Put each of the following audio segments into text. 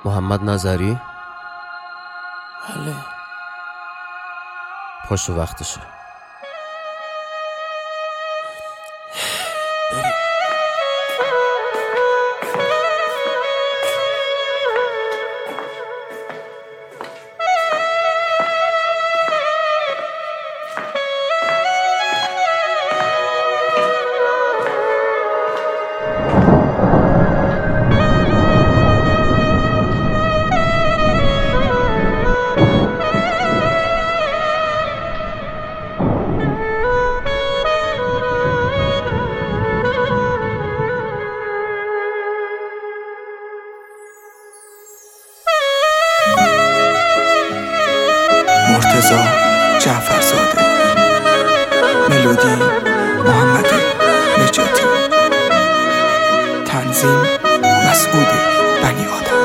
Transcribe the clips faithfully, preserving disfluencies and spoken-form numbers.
محمد نظری. بله پاشو وقتشه. بریم. مرتضی جعفرزاده، ملودی محمد نجاتی، تنظیم مسعود بنی آدم.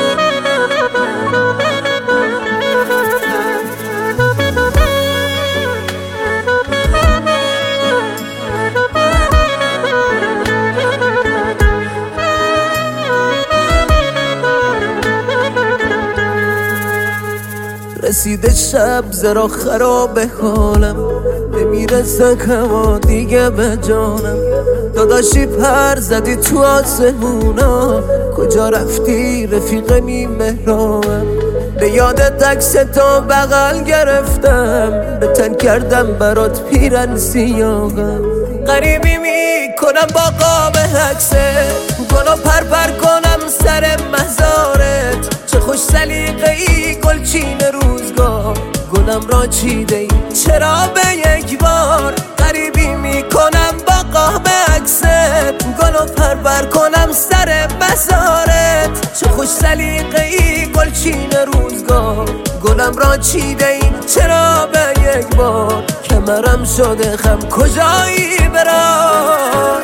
رسیده شب زرا خراب حالم، نمیرسه هوا دیگه به جانم. داداشی پر زدی تو آسمونا، کجا رفتی رفیق مهرانم؟ به یاد عکس تو بغل گرفتم، به تن کردم برات پیرن سیاهم. غریبی میکنم با قاب عکسه، گلو پر پر کنم سر مزارت. چه خوش سلیقه ای گلچین روزگار، گلم را چیده ای چرا به یک بار؟ غریبی میکنم با قاب عکست، گلو پر پر کنم سر مزارت. چه خوش سلیقه ای گلچین روزگار، گلم را چیده ای چرا به یک بار؟ کمرم شده خم کجایی برام؟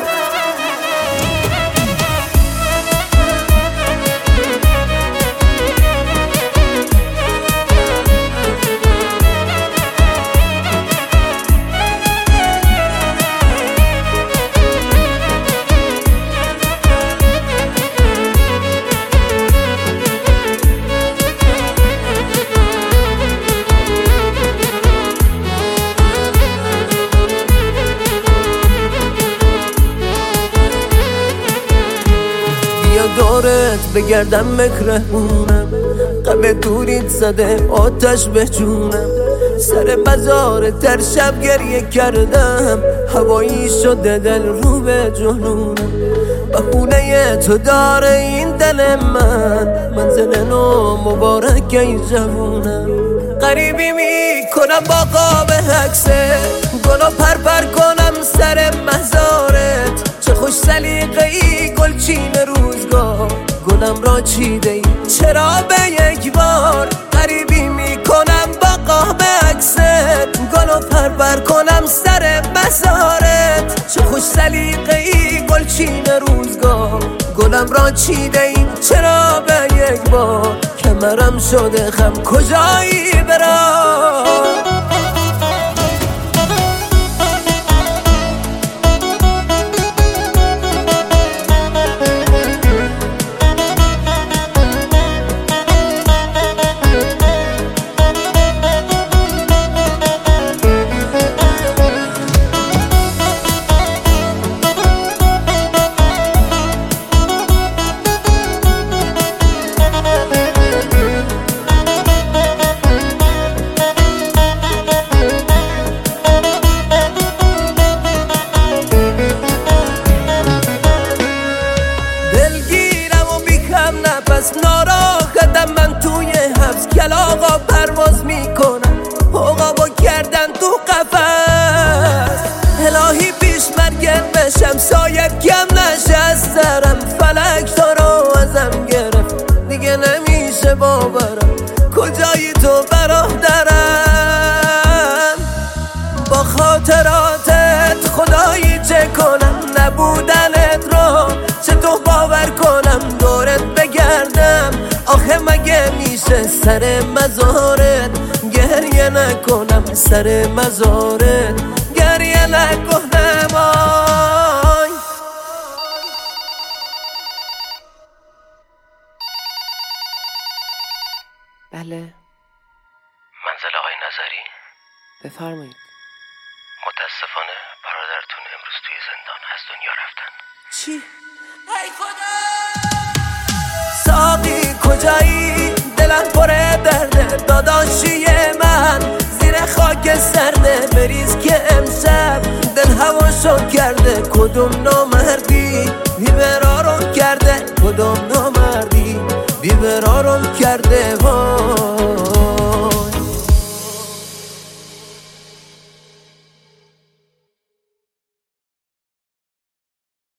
دورت بگردم مکرهونم، غم دوریت زده آتش به جونم. سر مزار تر شب گریه کردم، هوایی شده دل رو به جنونم. بخونه تو داره این دل من، منزل نو مبارک ای جوونم. غریبی میکنم با قاب عکسه، گلو پر پر کنم سر مزارت. چه خوش سلیقه ای گلچین روزگار، گلم را چیده ای چرا به یک بار؟ غریبی میکنم با قاب عکست، گلو پر پر کنم سر مزارت. چه خوش سلیقه ای گلچین روزگار، گلم را چیده ای چرا به یک بار؟ کمرم شده خم کجایی برام؟ ناراحتم من توی حبس، کلاغا پرواز میکنم عقابو کردن تو قفس. الهی پیش مرگم بشم سایب کم نشه از سرم، فلک تو رو ازم گرفت دیگه نمیشه باورم. کجایی تو برادرم؟ با خاطراتت خدایی چه کنم؟ نبودنت رو چطور باور کنم؟ دورت بگردم آخه مگه میشه سر مزارت گریه نکنم؟ سر مزارت گریه نکنم آی. بله. منزل آقای نظری؟ بفرمایید. متاسفانه برادرتون امروز توی زندان از دنیا رفتن. چی؟ ای خدا ساقی کجایی؟ دلم پره درده داداشی من، زیر خاک سرده بریز که امشب دل هواشو کرده. کدوم نامردی بیبرارو